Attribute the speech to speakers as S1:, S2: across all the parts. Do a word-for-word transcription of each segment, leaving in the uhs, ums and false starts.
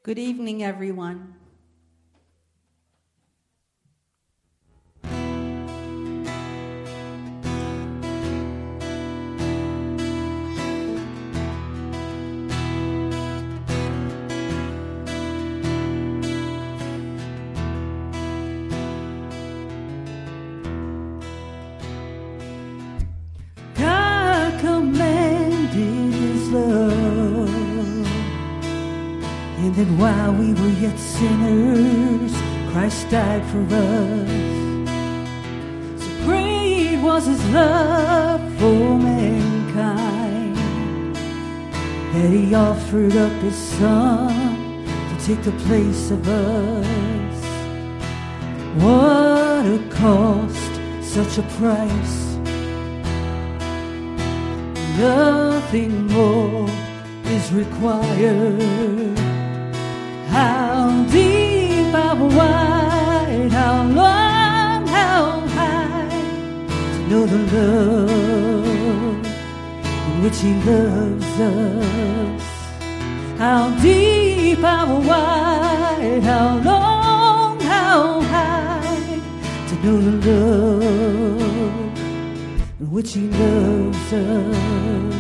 S1: Good evening, everyone. God commanded His love, and that while we were yet sinners, Christ died for us. So great was His love for mankind, that He offered up His Son to take the place of us. What a cost, such a price. Nothing more is required. How deep, how wide, how long, how high, to know the love in which He loves us. How deep, how wide, how long, how high, to know the love in which He loves us.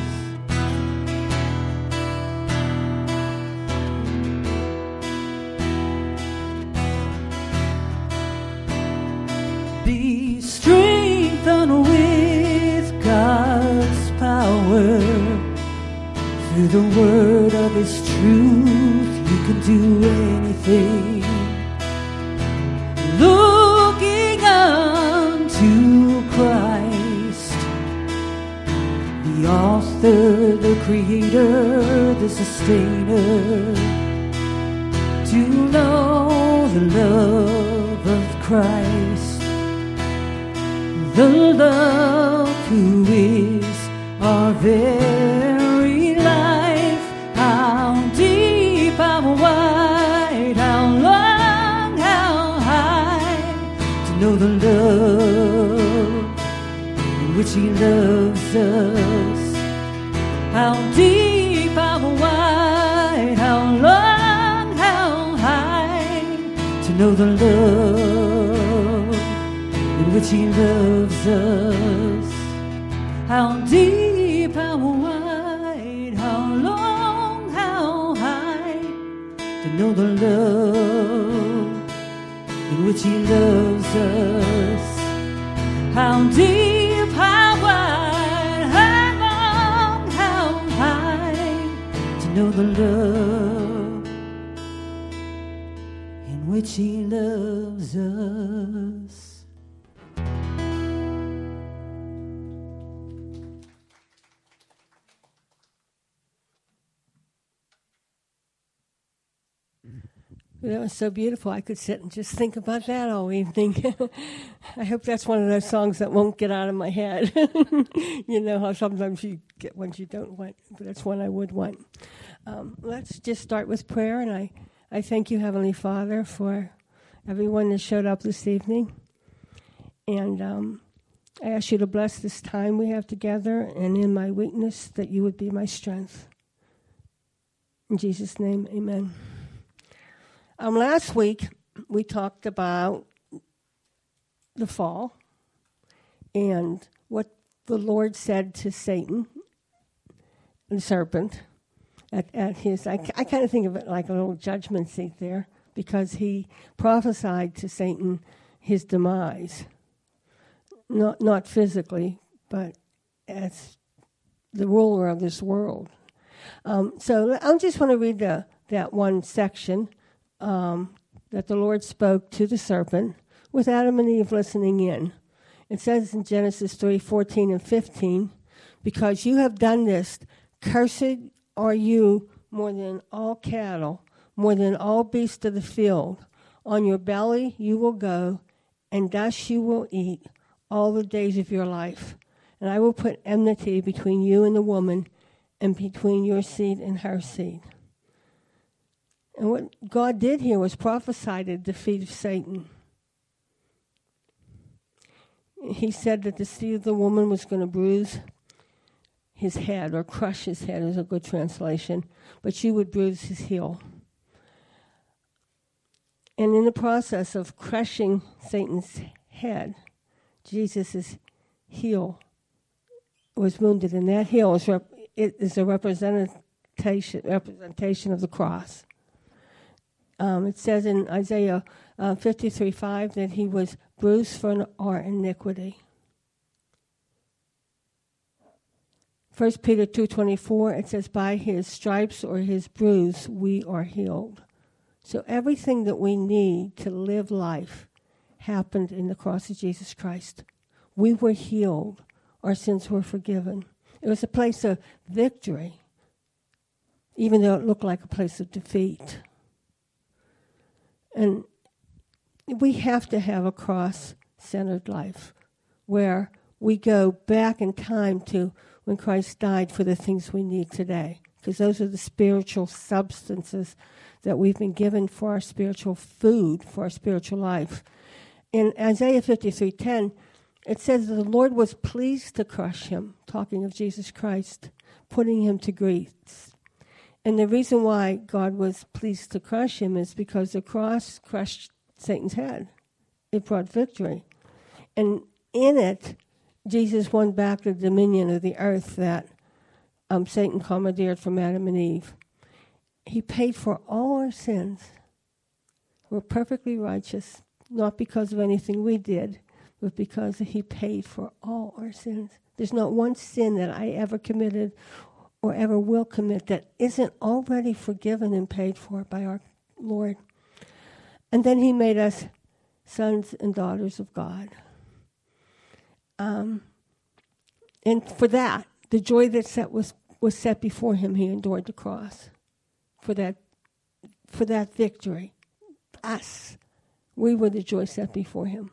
S1: Be strengthened with God's power. Through the word of His truth, you can do anything. Looking unto Christ, the author, the creator, the sustainer, to know the love of Christ, the love who is our very life. How deep, how wide, how long, how high, to know the love in which He loves us. How deep, how wide, how long, how high, to know the love in which He loves us. How deep, how wide, how long, how high, to know the love in which He loves us. How deep, how wide, how long, how high, to know the love in which He loves us.
S2: That was so beautiful. I could sit and just think about that all evening. I hope that's one of those songs that won't get out of my head. You know how sometimes you get ones you don't want, but that's one I would want. Um, let's just start with prayer, and I, I thank you, Heavenly Father, for everyone that showed up this evening. And um, I ask you to bless this time we have together, and in my weakness, that you would be my strength. In Jesus' name, amen. Um, last week, we talked about the fall and what the Lord said to Satan, the serpent, at, at his, I, I kind of think of it like a little judgment seat there, because he prophesied to Satan his demise, not, not physically, but as the ruler of this world. Um, so I just want to read the, that one section Um, that the Lord spoke to the serpent with Adam and Eve listening in. It says in Genesis three fourteen and fifteen, because you have done this, cursed are you more than all cattle, more than all beasts of the field. On your belly you will go, and dust you will eat all the days of your life. And I will put enmity between you and the woman, and between your seed and her seed. And what God did here was prophesy the defeat of Satan. He said that the seed of the woman was going to bruise his head, or crush his head is a good translation, but she would bruise his heel. And in the process of crushing Satan's head, Jesus' heel was wounded, and that heel is, rep- it is a representation representation of the cross. Um, it says in Isaiah uh, fifty-three five that he was bruised for our iniquity. First Peter two twenty-four, it says, by his stripes or his bruise we are healed. So everything that we need to live life happened in the cross of Jesus Christ. We were healed. Our sins were forgiven. It was a place of victory, even though it looked like a place of defeat. And we have to have a cross-centered life where we go back in time to when Christ died for the things we need today, because those are the spiritual substances that we've been given for our spiritual food, for our spiritual life. In Isaiah fifty-three ten, it says that the Lord was pleased to crush him, talking of Jesus Christ, putting him to grief. And the reason why God was pleased to crush him is because the cross crushed Satan's head. It brought victory. And in it, Jesus won back the dominion of the earth that um, Satan commandeered from Adam and Eve. He paid for all our sins. We're perfectly righteous, not because of anything we did, but because he paid for all our sins. There's not one sin that I ever committed or ever will commit that isn't already forgiven and paid for by our Lord. And then he made us sons and daughters of God. Um, and for that, the joy that set was, was set before him, he endured the cross. For that, for that victory, us, we were the joy set before him.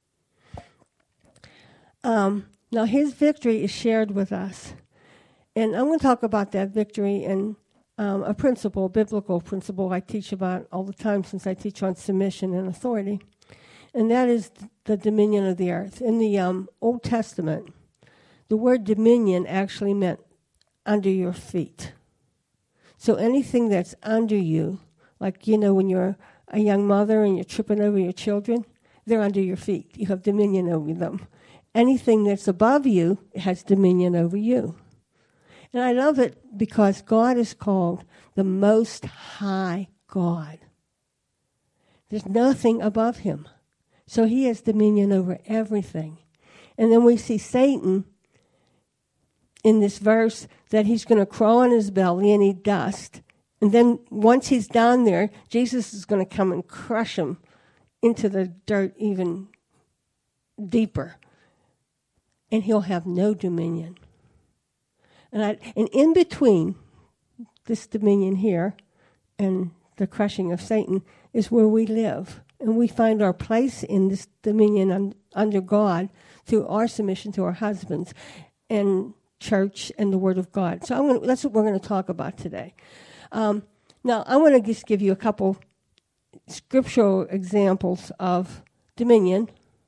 S2: Um, now his victory is shared with us. And I'm going to talk about that victory in um, a principle, a biblical principle I teach about all the time since I teach on submission and authority. And that is the dominion of the earth. In the um, Old Testament, the word dominion actually meant under your feet. So anything that's under you, like, you know, when you're a young mother and you're tripping over your children, they're under your feet. You have dominion over them. Anything that's above you has dominion over you. And I love it because God is called the Most High God. There's nothing above him. So he has dominion over everything. And then we see Satan in this verse that he's going to crawl on his belly and eat dust. And then once he's down there, Jesus is going to come and crush him into the dirt even deeper. And he'll have no dominion. And, I, and in between this dominion here and the crushing of Satan is where we live. And we find our place in this dominion un, under God through our submission to our husbands and church and the Word of God. So I'm gonna, that's what we're going to talk about today. Um, now, I want to just give you a couple scriptural examples of dominion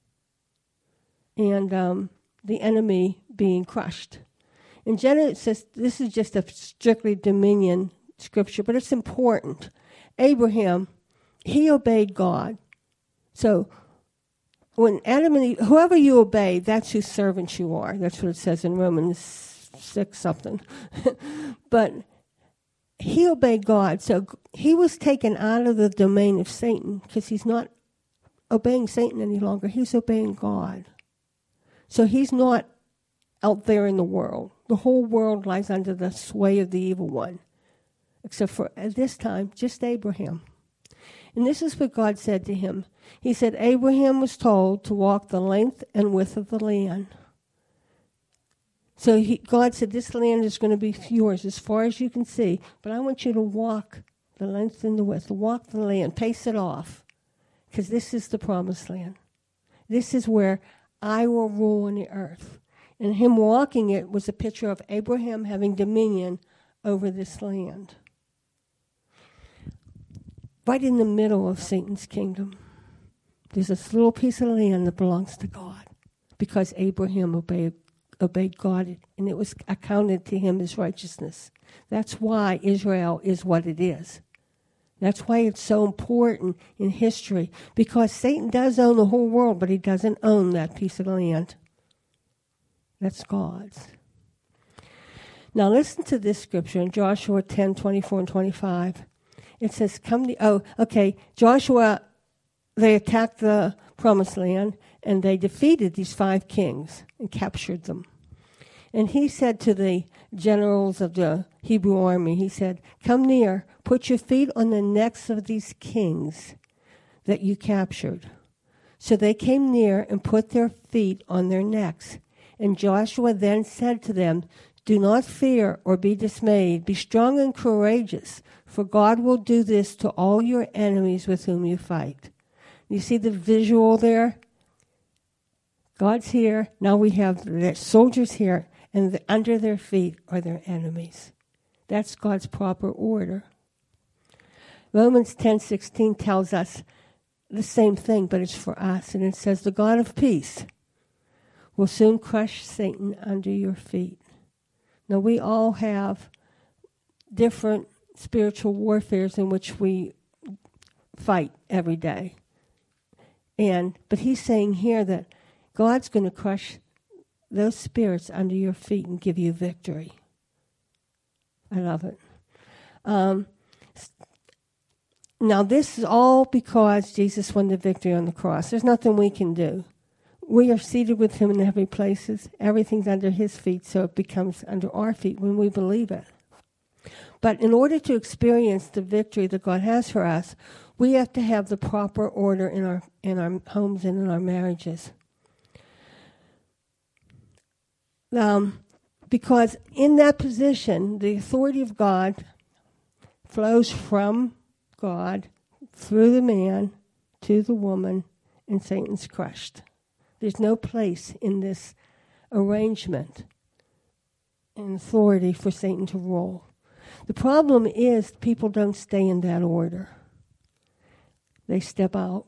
S2: and um, the enemy being crushed. In Genesis, this is just a strictly dominion scripture, but it's important. Abraham, he obeyed God. So when Adam and Eve, whoever you obey, that's whose servants you are. That's what it says in Romans six something. But he obeyed God. So he was taken out of the domain of Satan because he's not obeying Satan any longer. He's obeying God. So he's not out there in the world. The whole world lies under the sway of the evil one, except for, at this time, just Abraham. And this is what God said to him. He said, Abraham was told to walk the length and width of the land. So he, God said, this land is going to be yours as far as you can see, but I want you to walk the length and the width. Walk the land, pace it off, because this is the promised land. This is where I will rule on the earth. And him walking it was a picture of Abraham having dominion over this land. Right in the middle of Satan's kingdom, there's this little piece of land that belongs to God because Abraham obeyed, obeyed God, and it was accounted to him as righteousness. That's why Israel is what it is. That's why it's so important in history, because Satan does own the whole world, but he doesn't own that piece of land. That's God's. Now listen to this scripture in Joshua ten, twenty-four and twenty-five. It says, come to, oh, okay, Joshua, they attacked the promised land, and they defeated these five kings and captured them. And he said to the generals of the Hebrew army, he said, come near, put your feet on the necks of these kings that you captured. So they came near and put their feet on their necks. And Joshua then said to them, do not fear or be dismayed. Be strong and courageous, for God will do this to all your enemies with whom you fight. You see the visual there? God's here. Now we have the soldiers here, and the, under their feet are their enemies. That's God's proper order. Romans ten sixteen tells us the same thing, but it's for us. And it says, the God of peace will soon crush Satan under your feet. Now, we all have different spiritual warfares in which we fight every day. And but he's saying here that God's going to crush those spirits under your feet and give you victory. I love it. Um, now, this is all because Jesus won the victory on the cross. There's nothing we can do. We are seated with him in heavenly places. Everything's under his feet, so it becomes under our feet when we believe it. But in order to experience the victory that God has for us, we have to have the proper order in our in our homes and in our marriages. Um, because in that position, the authority of God flows from God through the man to the woman, and Satan's crushed. There's no place in this arrangement and authority for Satan to rule. The problem is people don't stay in that order. They step out,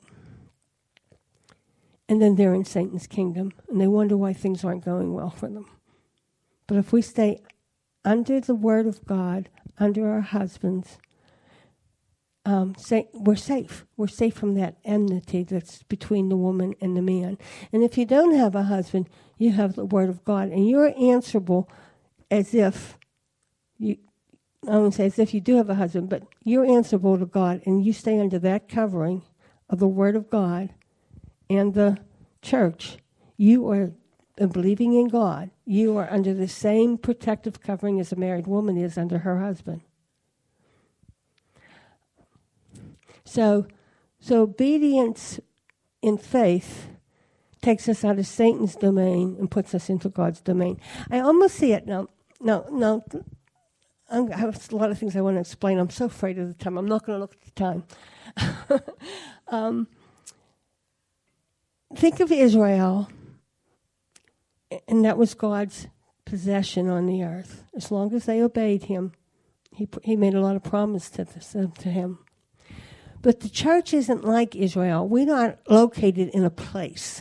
S2: and then they're in Satan's kingdom, and they wonder why things aren't going well for them. But if we stay under the word of God, under our husbands, um, say, we're safe. We're safe from that enmity that's between the woman and the man. And if you don't have a husband, you have the word of God, and you're answerable as if you, I won't say as if you do have a husband, but you're answerable to God, and you stay under that covering of the word of God and the church. You are believing in God. You are under the same protective covering as a married woman is under her husband. So, so obedience in faith takes us out of Satan's domain and puts us into God's domain. I almost see it now. No, no. I'm, I have a lot of things I want to explain. I'm so afraid of the time. I'm not going to look at the time. um, think of Israel, and that was God's possession on the earth. As long as they obeyed him, he he made a lot of promise to this, uh, to him. But the church isn't like Israel. We're not located in a place.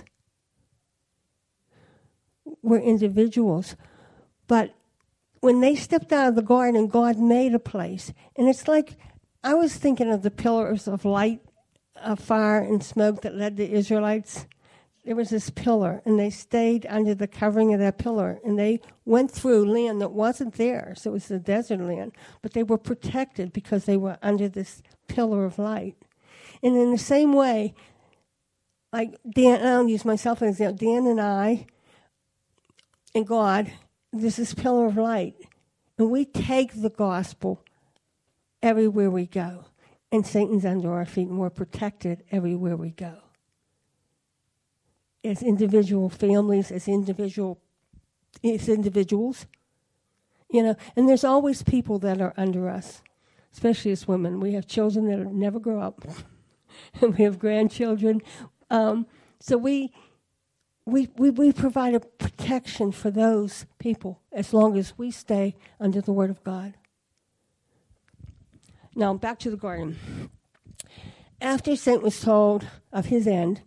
S2: We're individuals. But when they stepped out of the garden, God made a place. And it's like, I was thinking of the pillars of light, of fire and smoke that led the Israelites. There was this pillar, and they stayed under the covering of that pillar, and they went through land that wasn't theirs. It was the desert land, but they were protected because they were under this pillar of light. And in the same way, like Dan, I'll use myself as an example. Dan and I, and God, there's this pillar of light, and we take the gospel everywhere we go, and Satan's under our feet, and we're protected everywhere we go. As individual families, as individual, as individuals, you know, and there's always people that are under us, especially as women. We have children that never grow up, and we have grandchildren. Um, so we, we we we provide a protection for those people as long as we stay under the Word of God. Now back to the garden. After Satan was told of his end,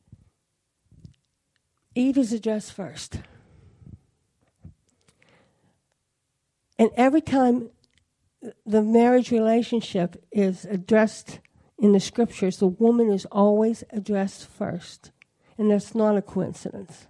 S2: Eve is addressed first. And every time the marriage relationship is addressed in the scriptures, the woman is always addressed first. And that's not a coincidence.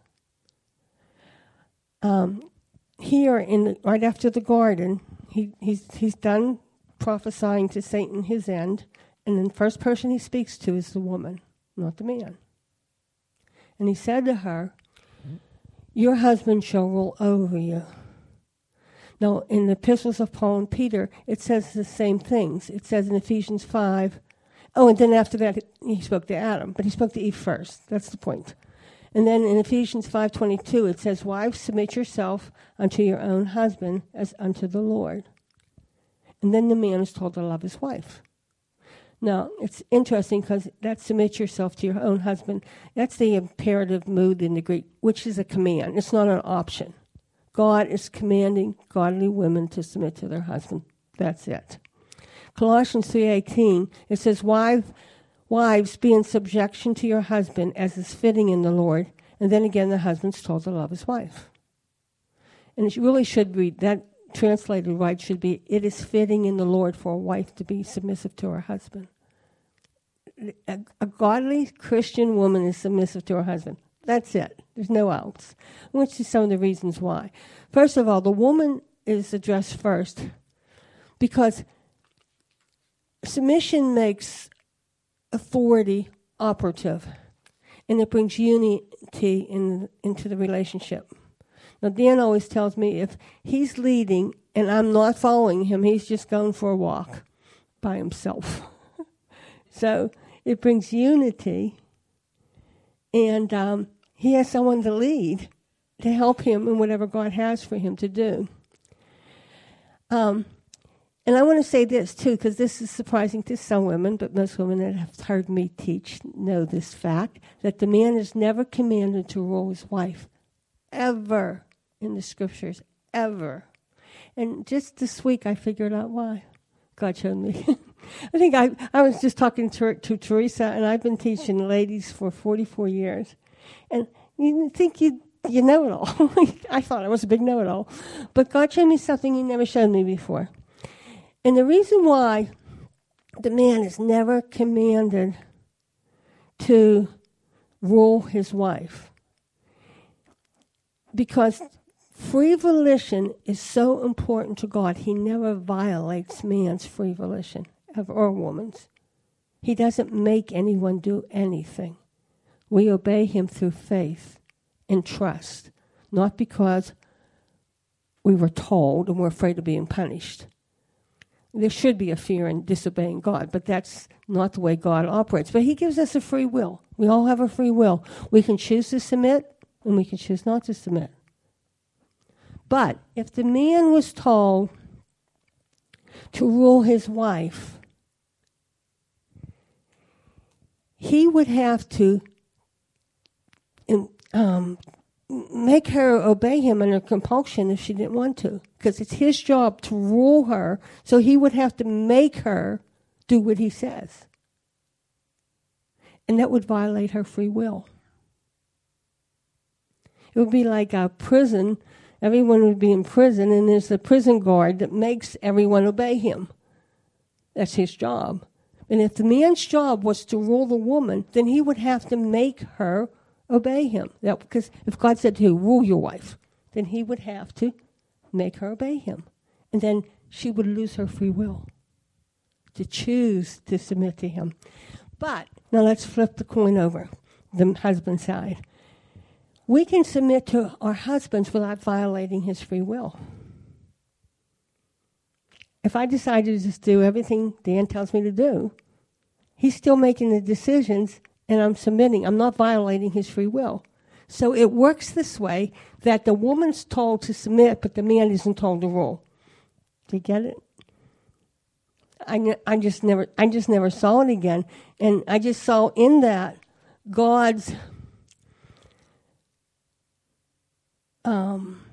S2: Um, here, in the, right after the garden, he, he's, he's done prophesying to Satan his end, and the first person he speaks to is the woman, not the man. And he said to her, your husband shall rule over you. Now, in the epistles of Paul and Peter, it says the same things. It says in Ephesians five, oh, and then after that, he spoke to Adam, but he spoke to Eve first. That's the point. And then in Ephesians five twenty-two, it says, wives, submit yourself unto your own husband as unto the Lord. And then the man is told to love his wife. Now, it's interesting because that submit yourself to your own husband, that's the imperative mood in the Greek, which is a command. It's not an option. God is commanding godly women to submit to their husband. That's it. Colossians three eighteen, it says, Wives, wives, be in subjection to your husband as is fitting in the Lord. And then again, the husband's told to love his wife. And it really should read, that translated right should be, it is fitting in the Lord for a wife to be submissive to her husband. A, a godly Christian woman is submissive to her husband. That's it. There's no else. Which is some of the reasons why. First of all, the woman is addressed first because submission makes authority operative, and it brings unity in, into the relationship. Now, Dan always tells me if he's leading and I'm not following him, he's just going for a walk by himself. So it brings unity, and um, he has someone to lead, to help him in whatever God has for him to do. Um, and I want to say this, too, because this is surprising to some women, but most women that have heard me teach know this fact, that the man is never commanded to rule his wife, ever, in the scriptures, ever. And just this week, I figured out why. God showed me. I think I, I was just talking to, to Teresa, and I've been teaching ladies for forty-four years. And you think you you know it all. I thought I was a big know-it-all. But God showed me something he never showed me before. And the reason why the man is never commanded to rule his wife, because free volition is so important to God. He never violates man's free volition, or woman's. He doesn't make anyone do anything. We obey him through faith and trust, not because we were told and we're afraid of being punished. There should be a fear in disobeying God, but that's not the way God operates. But he gives us a free will. We all have a free will. We can choose to submit, and we can choose not to submit. But if the man was told to rule his wife, he would have to um, make her obey him under compulsion if she didn't want to, because it's his job to rule her, so he would have to make her do what he says. And that would violate her free will. It would be like a prison. Everyone would be in prison, and there's a prison guard that makes everyone obey him. That's his job. And if the man's job was to rule the woman, then he would have to make her obey him. That, because if God said to you, rule your wife, then he would have to make her obey him. And then she would lose her free will to choose to submit to him. But now let's flip the coin over, the husband side. We can submit to our husbands without violating his free will. If I decide to just do everything Dan tells me to do, he's still making the decisions, and I'm submitting. I'm not violating his free will. So it works this way, that the woman's told to submit, but the man isn't told to rule. Do you get it? I, I just never I just never saw it again. And I just saw in that God's um,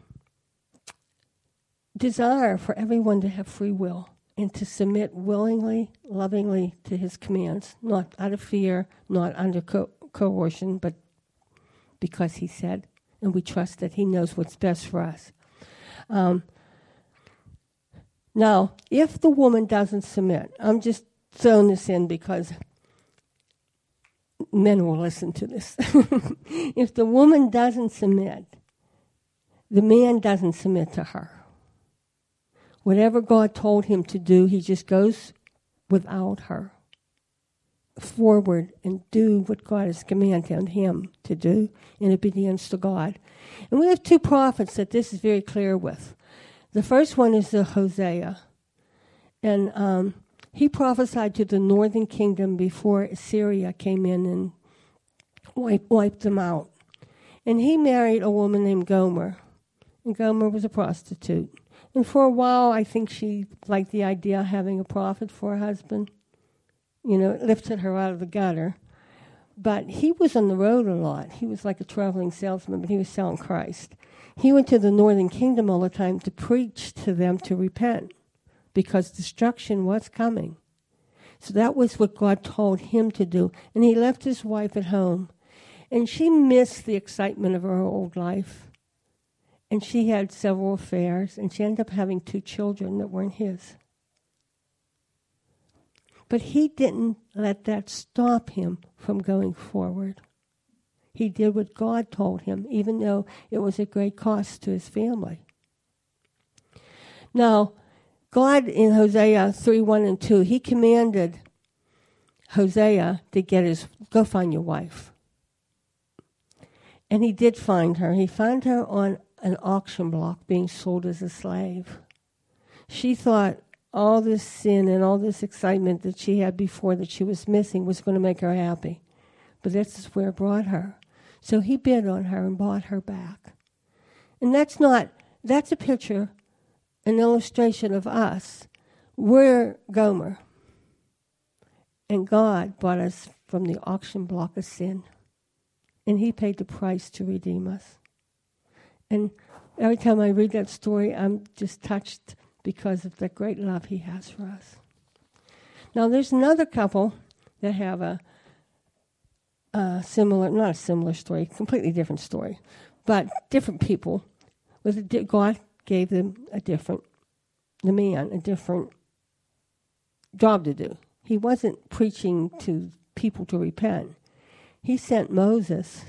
S2: desire for everyone to have free will and to submit willingly, lovingly to his commands, not out of fear, not under co- coercion, but because he said, and we trust that he knows what's best for us. Um, Now, if the woman doesn't submit, I'm just throwing this in because men will listen to this. If the woman doesn't submit, the man doesn't submit to her. Whatever God told him to do, he just goes without her forward and do what God has commanded him to do in obedience to God. And we have two prophets that this is very clear with. The first one is the Hosea. And um, he prophesied to the northern kingdom before Assyria came in and wiped, wiped them out. And he married a woman named Gomer. And Gomer was a prostitute. And for a while, I think she liked the idea of having a prophet for a husband. You know, it lifted her out of the gutter. But he was on the road a lot. He was like a traveling salesman, but he was selling Christ. He went to the northern kingdom all the time to preach to them to repent because destruction was coming. So that was what God told him to do. And he left his wife at home. And she missed the excitement of her old life. And she had several affairs, and she ended up having two children that weren't his. But he didn't let that stop him from going forward. He did what God told him, even though it was at great cost to his family. Now, God in Hosea three, one and two, he commanded Hosea to get his, go find your wife. And he did find her. He found her on an auction block being sold as a slave. She thought all this sin and all this excitement that she had before that she was missing was going to make her happy. But this is where it brought her. So he bid on her and bought her back. And that's not, that's a picture, an illustration of us. We're Gomer. And God bought us from the auction block of sin. And he paid the price to redeem us. And every time I read that story, I'm just touched because of the great love he has for us. Now, there's another couple that have a, a similar, not a similar story, completely different story, but different people. With a di- God gave them a different, the man, a different job to do. He wasn't preaching to people to repent. He sent Moses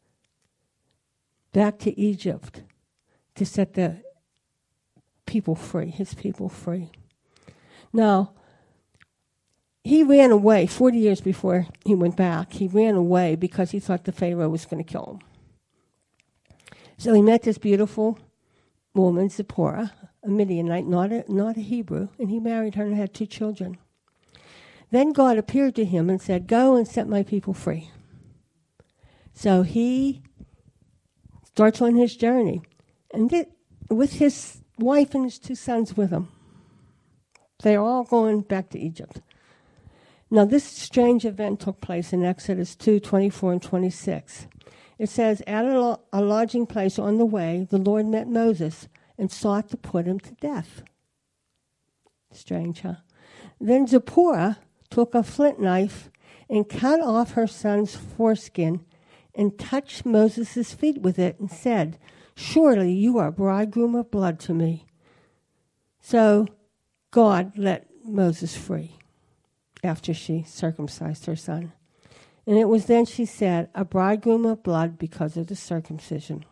S2: back to Egypt to set the people free, his people free. Now, he ran away forty years before he went back. He ran away because he thought the Pharaoh was going to kill him. So he met this beautiful woman, Zipporah, a Midianite, not a, not a Hebrew, and he married her and had two children. Then God appeared to him and said, go and set my people free. So he starts on his journey, and it, with his wife and his two sons with him. They're all going back to Egypt. Now, this strange event took place in Exodus two, twenty-four and twenty-six. It says, at a, lo- a lodging place on the way, the Lord met Moses and sought to put him to death. Strange, huh? Then Zipporah took a flint knife and cut off her son's foreskin and touched Moses' feet with it and said, surely you are bridegroom of blood to me. So God let Moses free after she circumcised her son. And it was then she said, a bridegroom of blood because of the circumcision.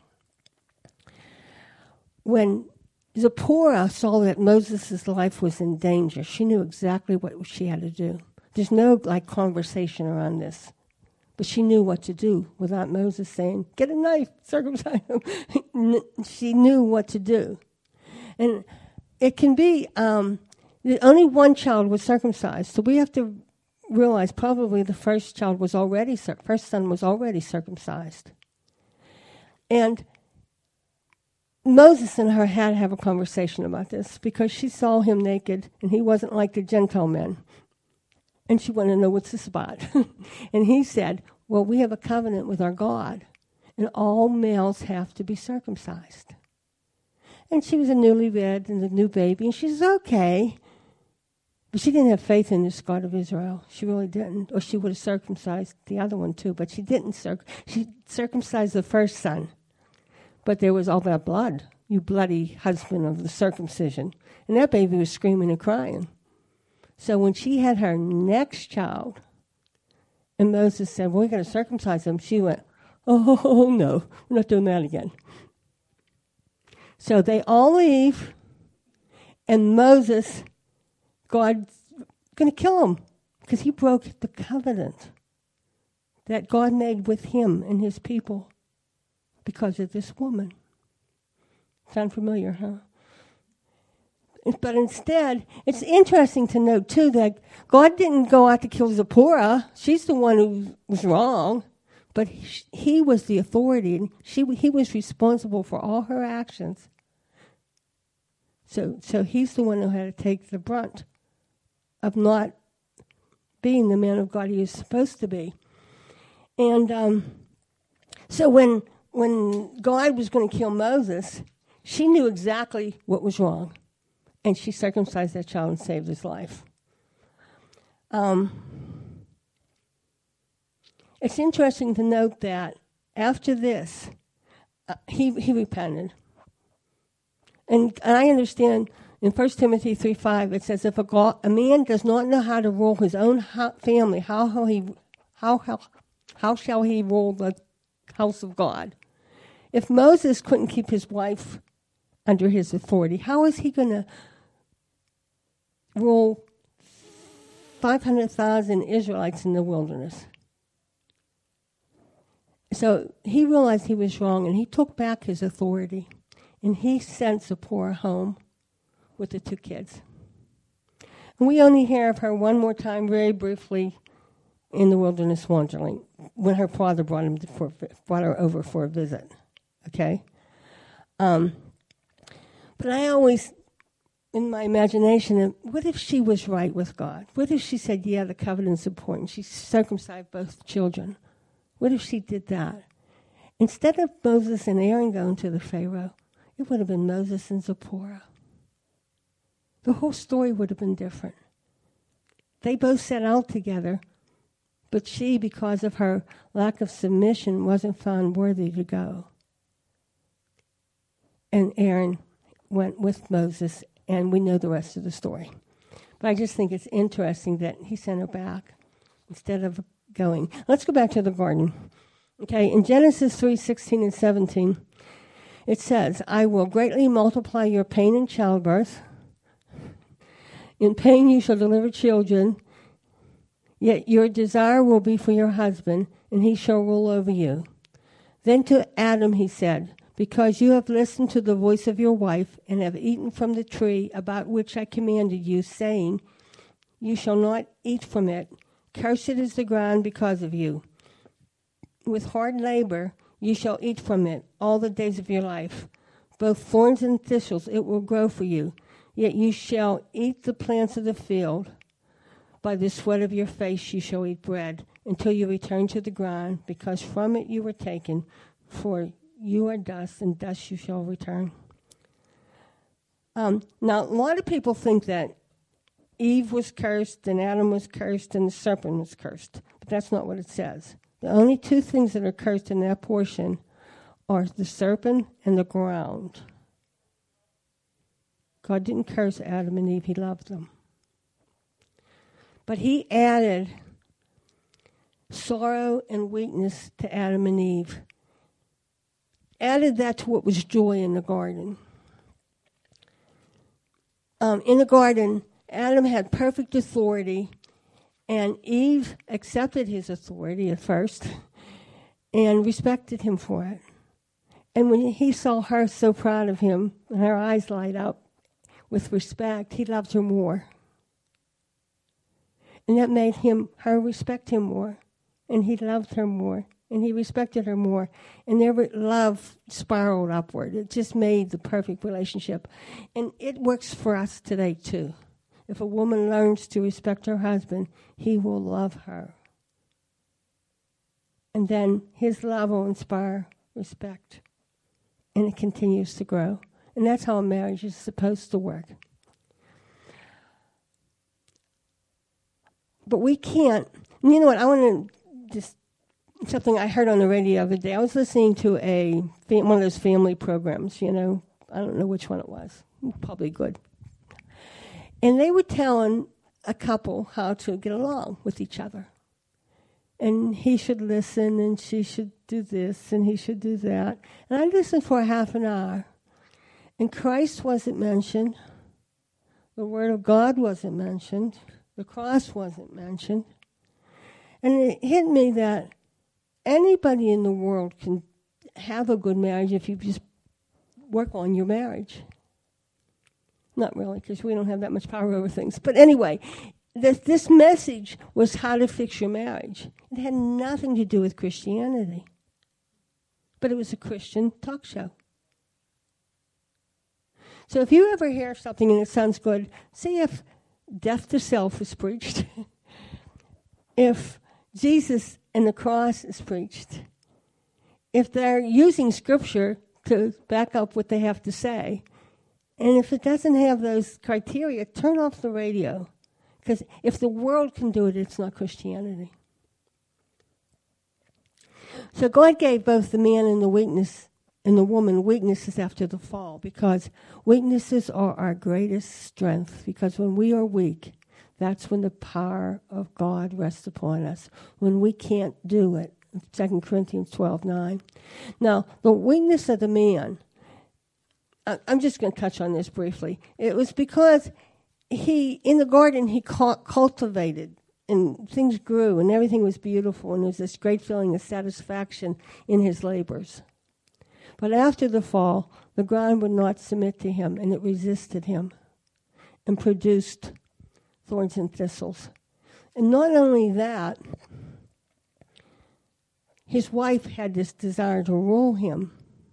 S2: When Zipporah saw that Moses' life was in danger, she knew exactly what she had to do. There's no like conversation around this. But she knew what to do without Moses saying, get a knife, circumcise him. She knew what to do. And it can be, um, only one child was circumcised. So we have to realize probably the first child was already, first son was already circumcised. And Moses and her had to have a conversation about this because she saw him naked and he wasn't like the Gentile men. And she wanted to know, what's this about? And he said, well, we have a covenant with our God, and all males have to be circumcised. And she was a newlywed and a new baby, and she says, okay. But she didn't have faith in this God of Israel. She really didn't. Or she would have circumcised the other one too, but she didn't. Circ- she circumcised the first son. But there was all that blood, you bloody husband of the circumcision. And that baby was screaming and crying. So when she had her next child, and Moses said, well, we're going to circumcise him, she went, oh, oh, no, we're not doing that again. So they all leave, and Moses, God's going to kill him because he broke the covenant that God made with him and his people because of this woman. Sound familiar, huh? But instead, it's interesting to note, too, that God didn't go out to kill Zipporah. She's the one who was wrong. But he, he was the authority, and she, he was responsible for all her actions. So, so he's the one who had to take the brunt of not being the man of God he was supposed to be. And um, so when when God was going to kill Moses, she knew exactly what was wrong. And she circumcised that child and saved his life. Um, it's interesting to note that after this, uh, he, he repented. And, and I understand in First Timothy three five, it says, if a, God, a man does not know how to rule his own ho- family, how, how, he, how, how, how shall he rule the house of God? If Moses couldn't keep his wife under his authority, how is he going to rule five hundred thousand Israelites in the wilderness? So he realized he was wrong, and he took back his authority, and he sent Zipporah home with the two kids. And we only hear of her one more time, very briefly, in the wilderness wandering, when her father brought him to for, brought her over for a visit. Okay, um, but I always, in my imagination, what if she was right with God? What if she said, "Yeah, the covenant's important"? She circumcised both children. What if she did that? Instead of Moses and Aaron going to the Pharaoh, it would have been Moses and Zipporah. The whole story would have been different. They both set out together, but she, because of her lack of submission, wasn't found worthy to go. And Aaron went with Moses, and we know the rest of the story. But I just think it's interesting that he sent her back instead of going. Let's go back to the garden. Okay, in Genesis three sixteen and seventeen, it says, I will greatly multiply your pain in childbirth. In pain you shall deliver children, yet your desire will be for your husband, and he shall rule over you. Then to Adam he said, because you have listened to the voice of your wife, and have eaten from the tree about which I commanded you, saying, you shall not eat from it. Cursed is the ground because of you. With hard labor you shall eat from it all the days of your life. Both thorns and thistles it will grow for you. Yet you shall eat the plants of the field. By the sweat of your face you shall eat bread, until you return to the ground, because from it you were taken, for you are dust, and dust you shall return. Um, now, a lot of people think that Eve was cursed, and Adam was cursed, and the serpent was cursed. But that's not what it says. The only two things that are cursed in that portion are the serpent and the ground. God didn't curse Adam and Eve. He loved them. But he added sorrow and weakness to Adam and Eve. Added that to what was joy in the garden. Um, in the garden, Adam had perfect authority, and Eve accepted his authority at first and respected him for it. And when he saw her so proud of him, and her eyes light up with respect, he loved her more. And that made him, her respect him more. And he loved her more. And he respected her more. And their love spiraled upward. It just made the perfect relationship. And it works for us today, too. If a woman learns to respect her husband, he will love her. And then his love will inspire respect. And it continues to grow. And that's how a marriage is supposed to work. But we can't. You know what? I want to just something I heard on the radio the other day. I was listening to a fam- one of those family programs, you know. I don't know which one it was. Probably good. And they were telling a couple how to get along with each other. And he should listen, and she should do this, and he should do that. And I listened for a half an hour. And Christ wasn't mentioned. The Word of God wasn't mentioned. The cross wasn't mentioned. And it hit me that anybody in the world can have a good marriage if you just work on your marriage. Not really, because we don't have that much power over things. But anyway, this, this message was how to fix your marriage. It had nothing to do with Christianity. But it was a Christian talk show. So if you ever hear something and it sounds good, see if death to self is preached. If Jesus and the cross is preached. If they're using Scripture to back up what they have to say. And if it doesn't have those criteria, turn off the radio. Because if the world can do it, it's not Christianity. So God gave both the man and the weakness and the woman weaknesses after the fall, because weaknesses are our greatest strength. Because when we are weak, that's when the power of God rests upon us. When we can't do it. Second Corinthians twelve nine. Now, the weakness of the man, I'm just going to touch on this briefly. It was because he, in the garden, he cultivated, and things grew, and everything was beautiful, and there was this great feeling of satisfaction in his labors. But after the fall, the ground would not submit to him, and it resisted him, and produced thorns and thistles. And not only that, his wife had this desire to rule him.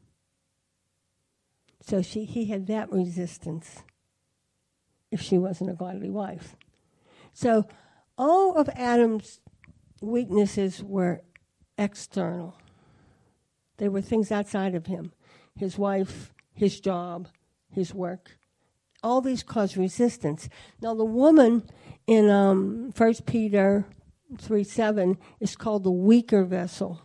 S2: So she, he had that resistance if she wasn't a godly wife. So all of Adam's weaknesses were external. They were things outside of him. His wife, his job, his work. All these caused resistance. Now the woman in um, First Peter three seven is called the weaker vessel.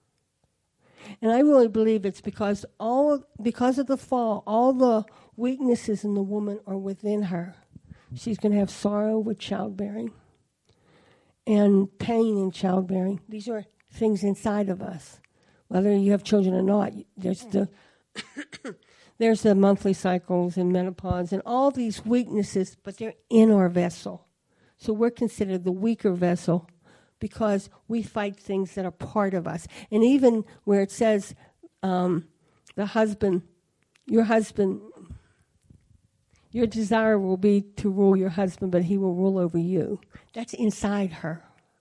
S2: And I really believe it's because all because of the fall, all the weaknesses in the woman are within her. She's going to have sorrow with childbearing and pain in childbearing. These are things inside of us. Whether you have children or not, there's the there's the monthly cycles and menopause and all these weaknesses, but they're in our vessel. So we're considered the weaker vessel, because we fight things that are part of us. And even where it says, um, the husband, your husband, your desire will be to rule your husband, but he will rule over you. That's inside her.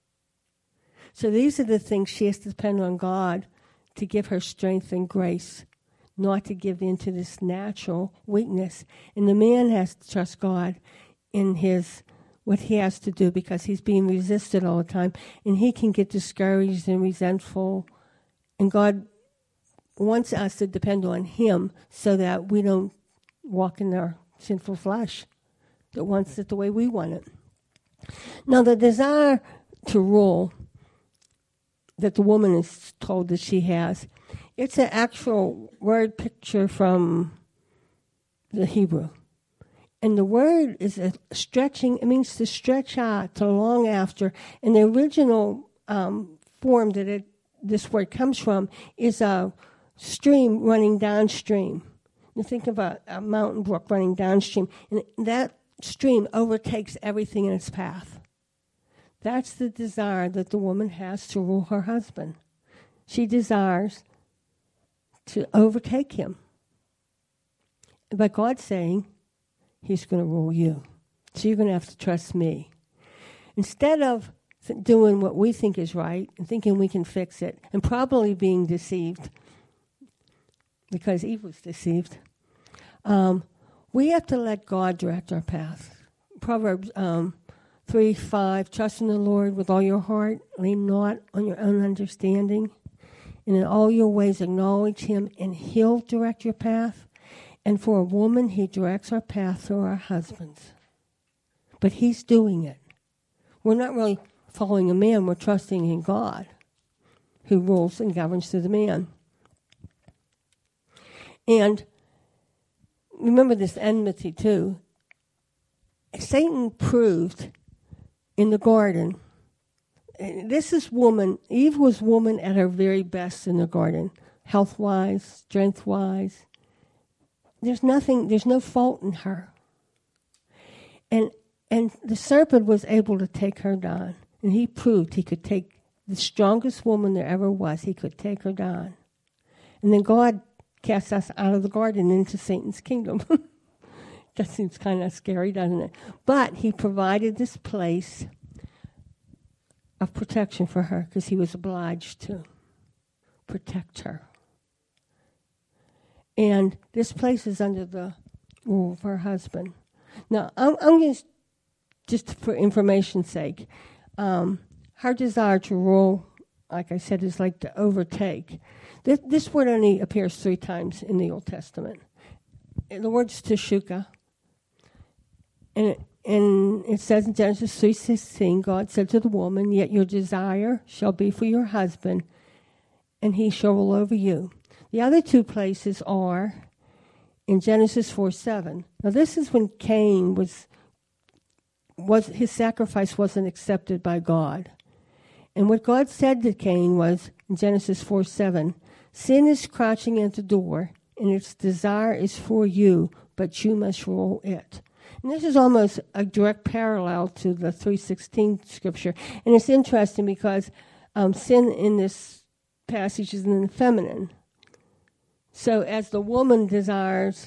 S2: So these are the things she has to depend on God to give her strength and grace, not to give in to this natural weakness. And the man has to trust God in his what he has to do, because he's being resisted all the time, and he can get discouraged and resentful. And God wants us to depend on him so that we don't walk in our sinful flesh that wants it the way we want it. Now, the desire to rule that the woman is told that she has, it's an actual word picture from the Hebrew. And the word is a stretching. It means to stretch out, to long after. And the original um, form that it, this word comes from is a stream running downstream. You think of a, a mountain brook running downstream, and that stream overtakes everything in its path. That's the desire that the woman has to rule her husband. She desires to overtake him. But God's saying, he's going to rule you. So you're going to have to trust me. Instead of th- doing what we think is right and thinking we can fix it, and probably being deceived, because Eve was deceived, um, we have to let God direct our path. Proverbs um, three five, trust in the Lord with all your heart, lean not on your own understanding, and in all your ways acknowledge him, and he'll direct your path. And for a woman, he directs our path through our husbands. But he's doing it. We're not really following a man, we're trusting in God. who rules and governs through the man. And remember this enmity too. Satan proved in the garden, this is woman, Eve was woman at her very best in the garden, health-wise, strength-wise. There's nothing, there's no fault in her. And and the serpent was able to take her down. And he proved he could take the strongest woman there ever was. He could take her down. And then God cast us out of the garden into Satan's kingdom. That seems kind of scary, doesn't it? But he provided this place of protection for her because he was obliged to protect her. And this place is under the rule of her husband. Now, I'm, I'm going to, just for information's sake, um, her desire to rule, like I said, is like to overtake. This, this word only appears three times in the Old Testament. The word's teshuka. And it, and it says in Genesis three sixteen, God said to the woman, "Yet your desire shall be for your husband, and he shall rule over you." The other two places are in Genesis four seven. Now this is when Cain was, was his sacrifice wasn't accepted by God. And what God said to Cain was, in Genesis four seven, "Sin is crouching at the door, and its desire is for you, but you must rule it." And this is almost a direct parallel to the three sixteen scripture. And it's interesting because um, sin in this passage is in the feminine. So as the woman desires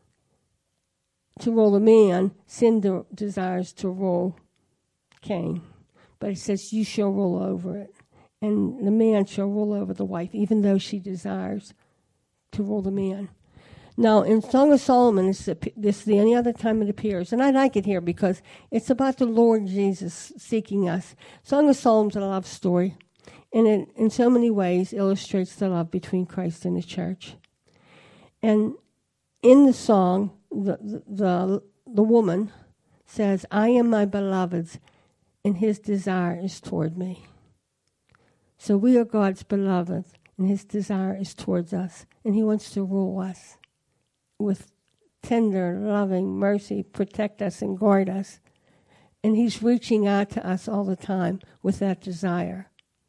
S2: to rule the man, sin de- desires to rule Cain. But it says, you shall rule over it. And the man shall rule over the wife, even though she desires to rule the man. Now, in Song of Solomon, this is, this is the only other time it appears. And I like it here because it's about the Lord Jesus seeking us. Song of Solomon's a love story. And it, in so many ways, illustrates the love between Christ and the church. And in the song, the, the, the, the woman says, "I am my beloved's, and his desire is toward me." So we are God's beloved, and his desire is towards us. And he wants to rule us with tender, loving mercy, protect us and guard us. And he's reaching out to us all the time with that desire.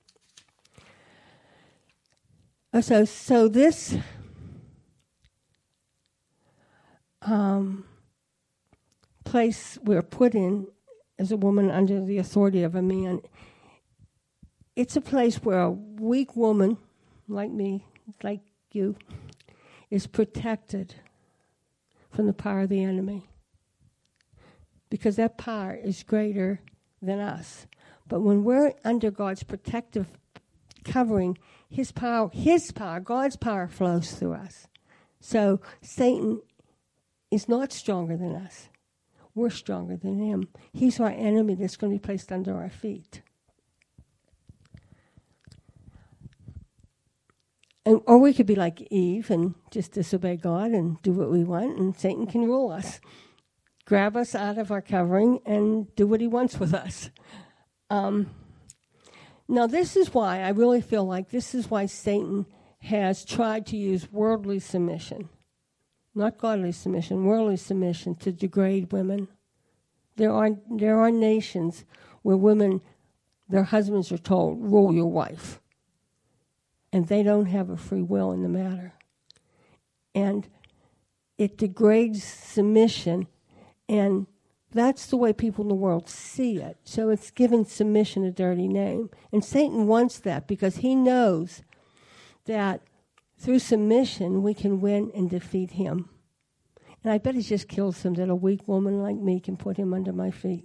S2: So, so this um, place we're put in as a woman under the authority of a man, it's a place where a weak woman, like me, like you, is protected from the power of the enemy. Because that power is greater than us. But when we're under God's protective covering, his power, his power, God's power flows through us. So Satan is not stronger than us. We're stronger than him. He's our enemy that's going to be placed under our feet. And, or we could be like Eve and just disobey God and do what we want, and Satan can rule us, grab us out of our covering, and do what he wants with us. Um, now, this is why I really feel like this is why Satan has tried to use worldly submission, not godly submission, worldly submission to degrade women. There are there are nations where women, their husbands are told, rule your wife. And they don't have a free will in the matter. And it degrades submission, and that's the way people in the world see it. So it's given submission a dirty name. And Satan wants that because he knows that through submission we can win and defeat him. And I bet it just kills him that a weak woman like me can put him under my feet.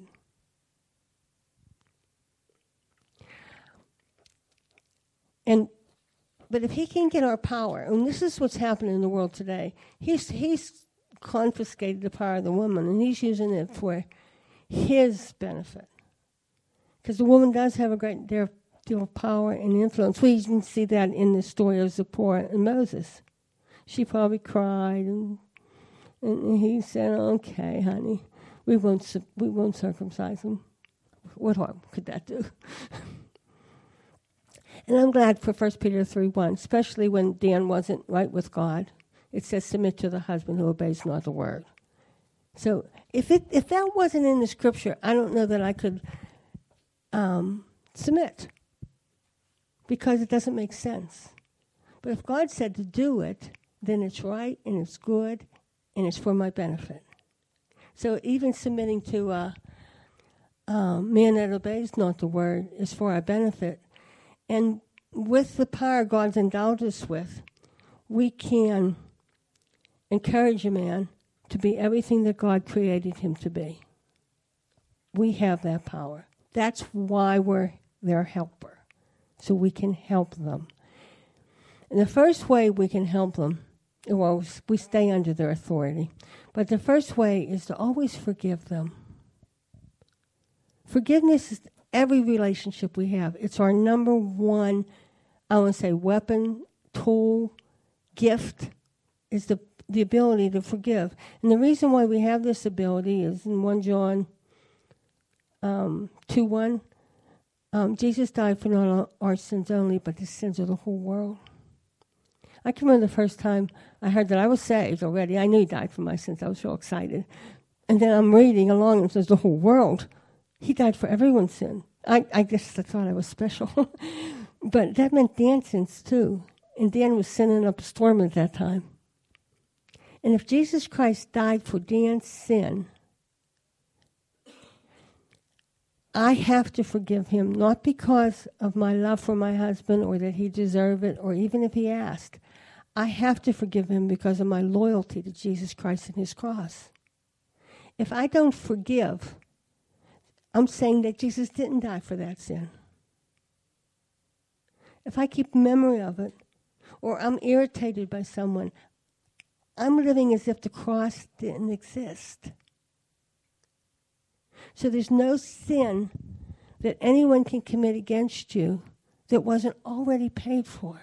S2: And But if he can get our power, and this is what's happening in the world today, he's he's confiscated the power of the woman, and he's using it for his benefit. Because the woman does have a great deal of power and influence. We can see that in the story of Zipporah and Moses. She probably cried, and and he said, "Okay, honey, we won't we won't circumcise him." What harm could that do? And I'm glad for First Peter three one, especially when Dan wasn't right with God. It says, submit to the husband who obeys not the word. So if it if that wasn't in the scripture, I don't know that I could um, submit, because it doesn't make sense. But if God said to do it, then it's right and it's good and it's for my benefit. So even submitting to a um, man that obeys not the word is for our benefit. And with the power God's endowed us with, we can encourage a man to be everything that God created him to be. We have that power. That's why we're their helper, so we can help them. And the first way we can help them, well, we stay under their authority, but the first way is to always forgive them. Forgiveness is every relationship we have. It's our number one, I want to say, weapon, tool, gift, is the, the ability to forgive. And the reason why we have this ability is in First John um, two one, um, Jesus died for not our sins only, but the sins of the whole world. I can remember the first time I heard that I was saved already. I knew he died for my sins. I was so excited. And then I'm reading along and it says the whole world. He died for everyone's sin. I, I guess I thought I was special. But that meant Dan's sins too. And Dan was sending up a storm at that time. And if Jesus Christ died for Dan's sin, I have to forgive him, not because of my love for my husband or that he deserved it, or even if he asked. I have to forgive him because of my loyalty to Jesus Christ and his cross. If I don't forgive, I'm saying that Jesus didn't die for that sin. If I keep memory of it, or I'm irritated by someone, I'm living as if the cross didn't exist. So there's no sin that anyone can commit against you that wasn't already paid for.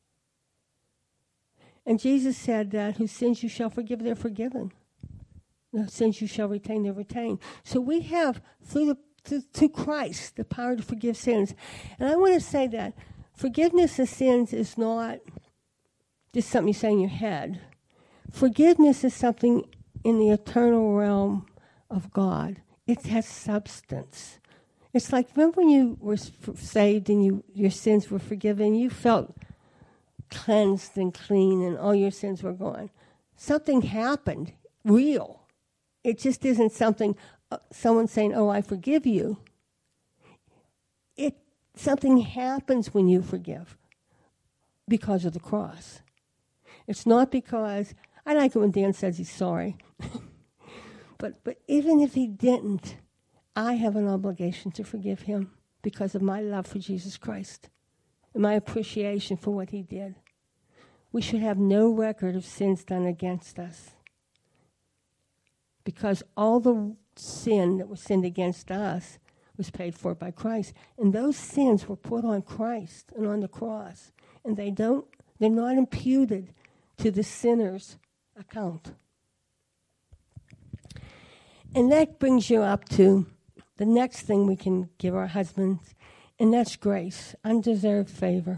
S2: And Jesus said that whose sins you shall forgive, they're forgiven. The sins you shall retain, they're retained. So we have, through, the, through, through Christ, the power to forgive sins. And I want to say that forgiveness of sins is not just something you say in your head. Forgiveness is something in the eternal realm of God. It has substance. It's like, remember when you were saved and you your sins were forgiven, you felt cleansed and clean and all your sins were gone. Something happened, real. It just isn't something, uh, someone saying, oh, I forgive you. It something happens when you forgive because of the cross. It's not because, I like it when Dan says he's sorry. But but even if he didn't, I have an obligation to forgive him because of my love for Jesus Christ and my appreciation for what he did. We should have no record of sins done against us, because all the sin that was sinned against us was paid for by Christ. And those sins were put on Christ and on the cross. And they don't, they're not imputed to the sinner's account. And that brings you up to the next thing we can give our husbands, and that's grace, undeserved favor.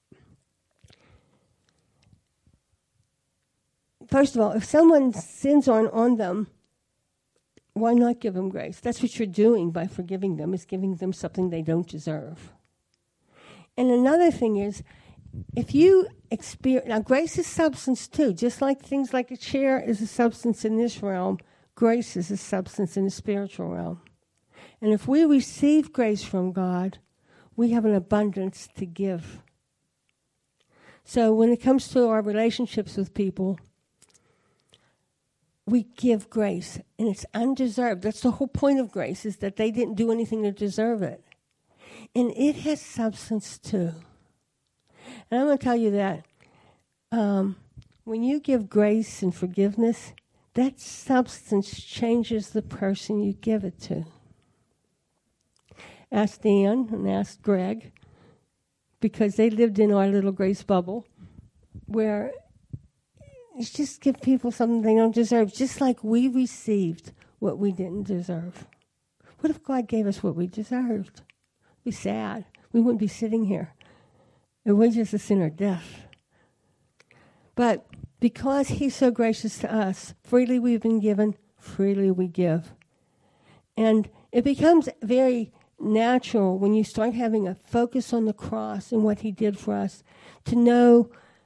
S2: First of all, if someone's sins aren't on them, why not give them grace? That's what you're doing by forgiving them, is giving them something they don't deserve. And another thing is, if you experience, now grace is substance too, just like things like a chair is a substance in this realm, grace is a substance in the spiritual realm. And if we receive grace from God, we have an abundance to give. So when it comes to our relationships with people, we give grace, and it's undeserved. That's the whole point of grace, is that they didn't do anything to deserve it. And it has substance too. And I'm going to tell you that um, when you give grace and forgiveness, that substance changes the person you give it to. Ask Dan and ask Greg, because they lived in our little grace bubble, where you just give people something they don't deserve, just like we received what we didn't deserve. What if God gave us what we deserved? It'd be sad. We wouldn't be sitting here. The wages of sin are death. But because he's so gracious to us, freely we've been given, freely we give. And it becomes very natural when you start having a focus on the cross and what he did for us to know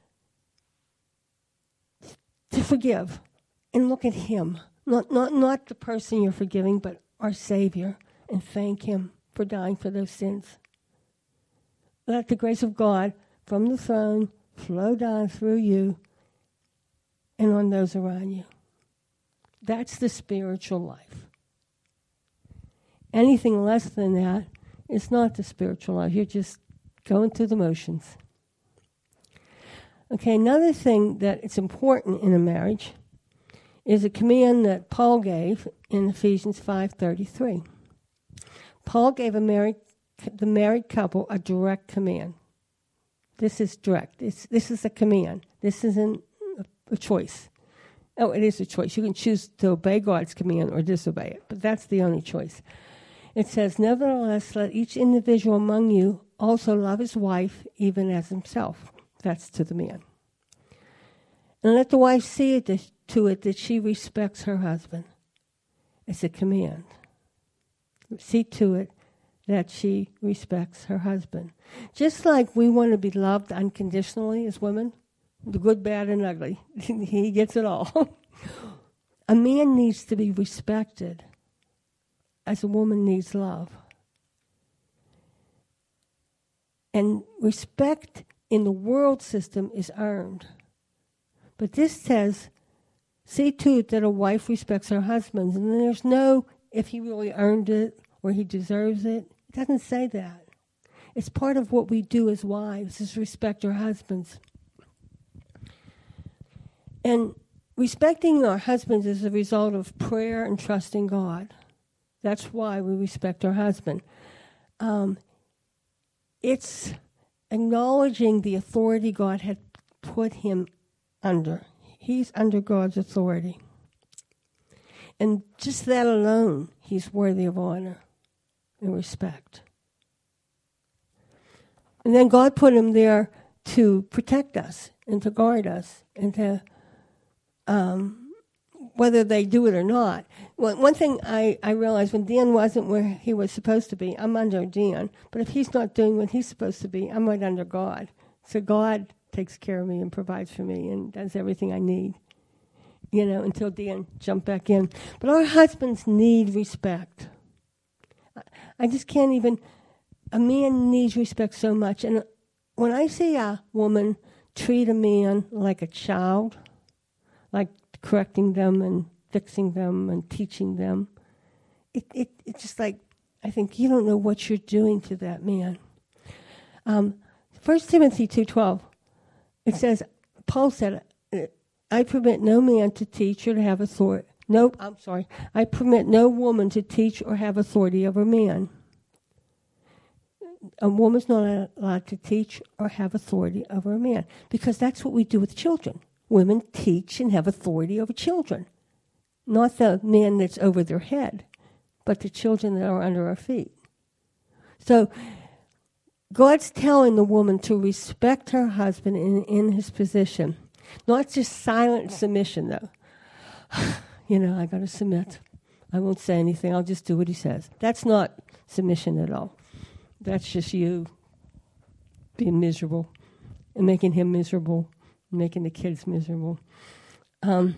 S2: to forgive and look at him. Not, not, not the person you're forgiving, but our Savior, and thank him for dying for those sins. Let the grace of God from the throne flow down through you and on those around you. That's the spiritual life. Anything less than that is not the spiritual life. You're just going through the motions. Okay, another thing that is important in a marriage is a command that Paul gave in Ephesians five thirty-three. Paul gave a married, the married couple a direct command. This is direct. It's, this is a command. This isn't a, a choice. Oh, it is a choice. You can choose to obey God's command or disobey it, but that's the only choice. It says, nevertheless, let each individual among you also love his wife even as himself. That's to the man. And let the wife see it to it that she respects her husband. It's a command. See to it that she respects her husband. Just like we want to be loved unconditionally as women, the good, bad, and ugly. He gets it all. A man needs to be respected as a woman needs love. And respect in the world system is earned. But this says, see to it that a wife respects her husband. And there's no, if he really earned it or he deserves it. It doesn't say that. It's part of what we do as wives, is respect our husbands. And respecting our husbands is a result of prayer and trusting God. That's why we respect our husband. Um, it's acknowledging the authority God had put him under. He's under God's authority. And just that alone, he's worthy of honor and respect. And then God put him there to protect us and to guard us and to, um, whether they do it or not. Well, one thing I, I realized, when Dan wasn't where he was supposed to be, I'm under Dan. But if he's not doing what he's supposed to be, I'm right under God. So God takes care of me and provides for me and does everything I need, you know, until Dan jumped back in. But our husbands need respect. I just can't even, a man needs respect so much. And when I see a woman treat a man like a child, like correcting them and fixing them and teaching them, it, it it's just like, I think, you don't know what you're doing to that man. Um, First Timothy two twelve, it says, Paul said, I permit no man to teach or to have authority. No, I'm sorry. I permit no woman to teach or have authority over man. A woman's not allowed to teach or have authority over a man, because that's what we do with children. Women teach and have authority over children. Not the man that's over their head, but the children that are under our feet. So God's telling the woman to respect her husband in, in his position. Not just silent submission, though. You know, I got to submit. I won't say anything. I'll just do what he says. That's not submission at all. That's just you being miserable and making him miserable, and making the kids miserable. Um,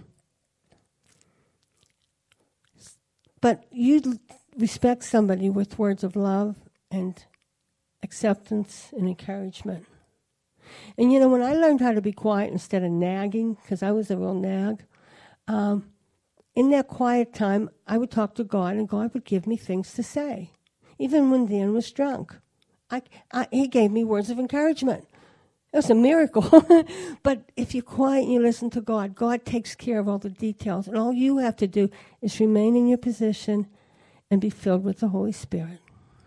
S2: but you respect somebody with words of love and acceptance and encouragement. And, you know, when I learned how to be quiet instead of nagging, because I was a real nag, um, in that quiet time, I would talk to God, and God would give me things to say. Even when Dan was drunk, I, I, he gave me words of encouragement. It was a miracle. But if you're quiet and you listen to God, God takes care of all the details. And all you have to do is remain in your position and be filled with the Holy Spirit.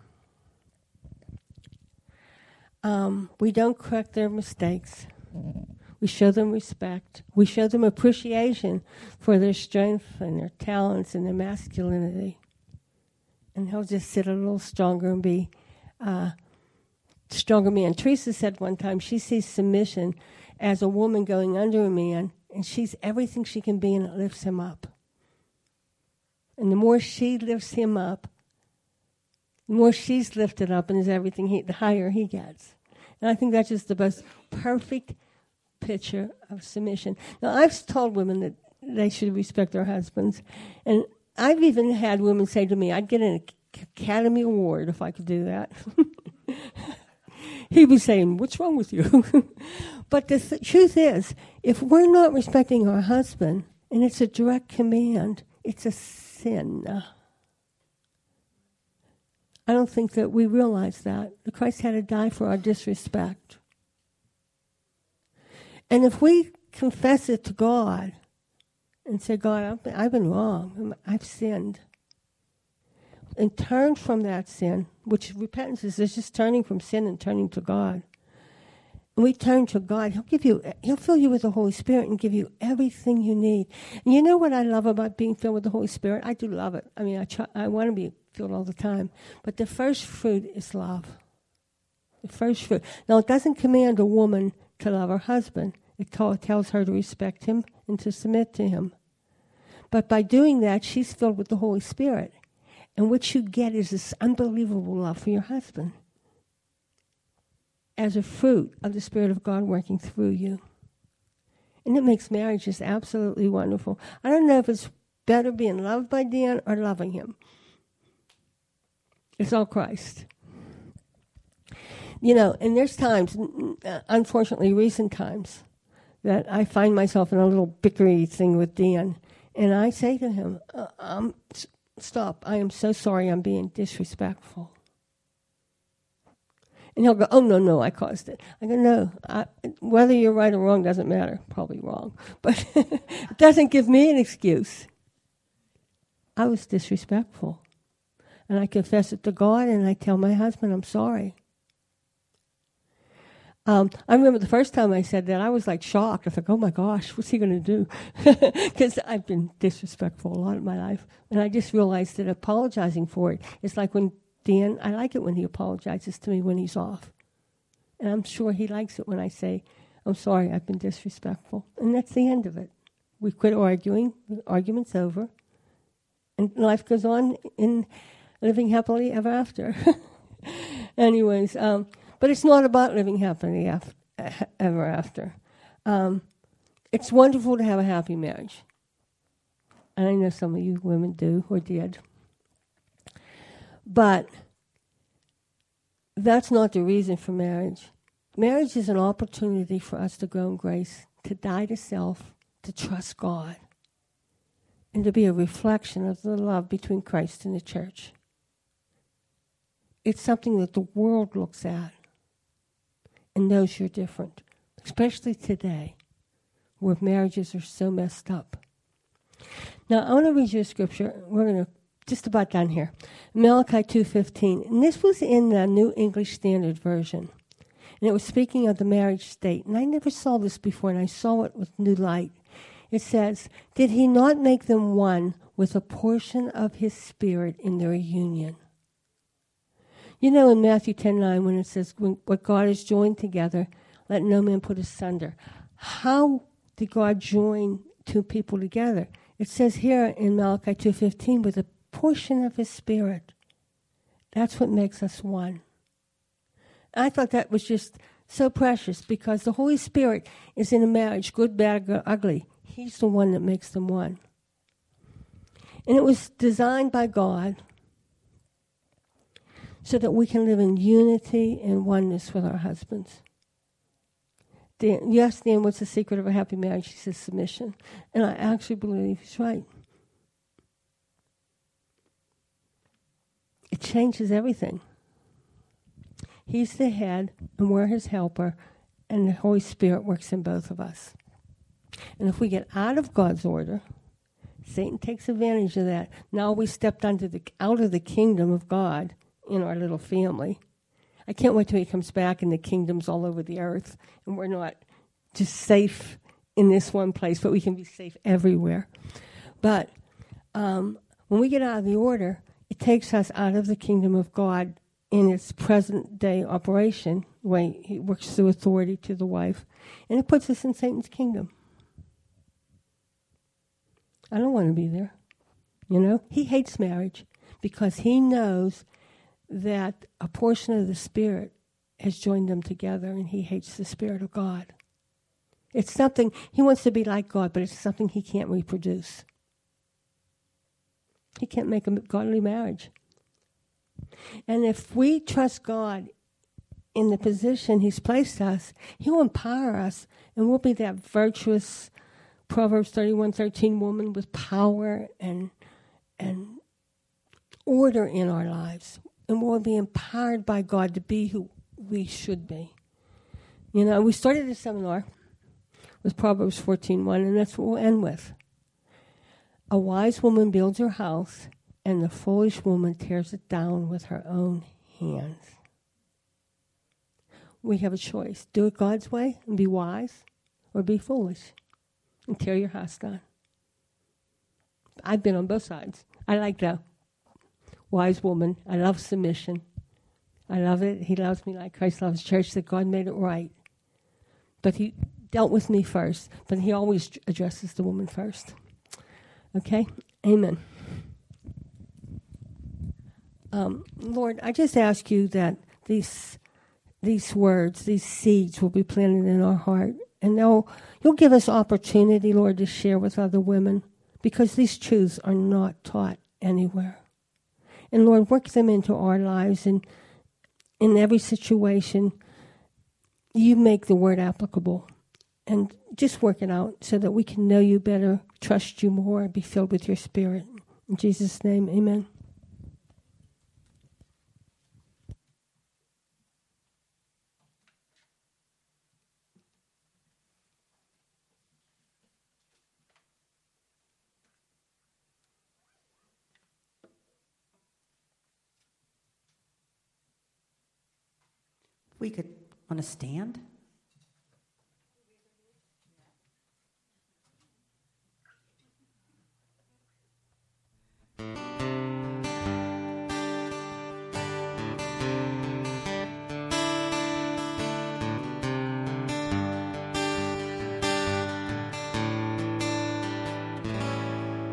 S2: Um, we don't correct their mistakes. We show them respect. We show them appreciation for their strength and their talents and their masculinity. And he'll just sit a little stronger and be uh, stronger man. Teresa said one time she sees submission as a woman going under a man, and she's everything she can be, and it lifts him up. And the more she lifts him up, the more she's lifted up and is everything, he, the higher he gets. And I think that's just the most perfect picture of submission. Now, I've told women that they should respect their husbands. And I've even had women say to me, I'd get an Academy Award if I could do that. He'd be saying, what's wrong with you? But the th- truth is, if we're not respecting our husband, and it's a direct command, it's a sin. I don't think that we realize that. The Christ had to die for our disrespect. And if we confess it to God and say, God, I've been, I've been wrong, I've sinned, and turn from that sin, which repentance is, is just turning from sin and turning to God. And we turn to God, He'll give you, He'll fill you with the Holy Spirit and give you everything you need. And you know what I love about being filled with the Holy Spirit? I do love it. I mean, I try, I want to be filled all the time. But the first fruit is love. The first fruit. Now, it doesn't command a woman to love her husband. It t- tells her to respect him and to submit to him. But by doing that, she's filled with the Holy Spirit. And what you get is this unbelievable love for your husband as a fruit of the Spirit of God working through you. And it makes marriage just absolutely wonderful. I don't know if it's better being loved by Dan or loving him. It's all Christ. You know, and there's times, unfortunately recent times, that I find myself in a little bickery thing with Dan. And I say to him, uh, um, stop, I am so sorry I'm being disrespectful. And he'll go, oh, no, no, I caused it. I go, no, I, whether you're right or wrong doesn't matter. Probably wrong. But it doesn't give me an excuse. I was disrespectful. And I confess it to God, and I tell my husband, I'm sorry. Um, I remember the first time I said that, I was like shocked. I was like, oh my gosh, what's he going to do? Because I've been disrespectful a lot of my life. And I just realized that apologizing for it, it's like when Dan, I like it when he apologizes to me when he's off. And I'm sure he likes it when I say, I'm sorry, I've been disrespectful. And that's the end of it. We quit arguing, the argument's over, and life goes on in living happily ever after. Anyways, um, but it's not about living happily af- ever after. Um, it's wonderful to have a happy marriage. And I know some of you women do or did. But that's not the reason for marriage. Marriage is an opportunity for us to grow in grace, to die to self, to trust God, and to be a reflection of the love between Christ and the church. It's something that the world looks at and knows you're different, especially today, where marriages are so messed up. Now, I want to read you a scripture. We're going to just about done here. Malachi two fifteen. And this was in the New English Standard Version. And it was speaking of the marriage state. And I never saw this before, and I saw it with new light. It says, did he not make them one with a portion of his spirit in their union? You know, in Matthew ten nine, when it says, when, what God has joined together, let no man put asunder. How did God join two people together? It says here in Malachi two fifteen, with a portion of his spirit. That's what makes us one. I thought that was just so precious, because the Holy Spirit is in a marriage, good, bad, or ugly. He's the one that makes them one. And it was designed by God so that we can live in unity and oneness with our husbands. Dan, you asked Dan, what's the secret of a happy marriage? He says submission. And I actually believe he's right. It changes everything. He's the head, and we're his helper, and the Holy Spirit works in both of us. And if we get out of God's order, Satan takes advantage of that. Now we stepped under the, out of the kingdom of God in our little family. I can't wait till he comes back and the kingdom's all over the earth, and we're not just safe in this one place, but we can be safe everywhere. But um, when we get out of the order, it takes us out of the kingdom of God in its present day operation, the way he works through authority to the wife, and it puts us in Satan's kingdom. I don't want to be there. You know, he hates marriage because he knows that a portion of the Spirit has joined them together, and he hates the Spirit of God. It's something, he wants to be like God, but it's something he can't reproduce. He can't make a godly marriage. And if we trust God in the position he's placed us, he will empower us, and we'll be that virtuous Proverbs thirty-one thirteen woman with power and and order in our lives. And we'll be empowered by God to be who we should be. You know, we started a seminar with Proverbs fourteen one, and that's what we'll end with. A wise woman builds her house, and the foolish woman tears it down with her own hands. We have a choice. Do it God's way and be wise, or be foolish and tear your house down. I've been on both sides. I like the wise woman. I love submission. I love it. He loves me like Christ loves the church, that God made it right. But he dealt with me first, but he always addresses the woman first. Okay? Amen. Um, Lord, I just ask you that these these words, these seeds will be planted in our heart, and they'll, you'll give us opportunity, Lord, to share with other women, because these truths are not taught anywhere. And Lord, work them into our lives, and in every situation, you make the word applicable. And just work it out so that we can know you better, trust you more, be filled with your Spirit. In Jesus' name, amen.
S3: We could want to stand.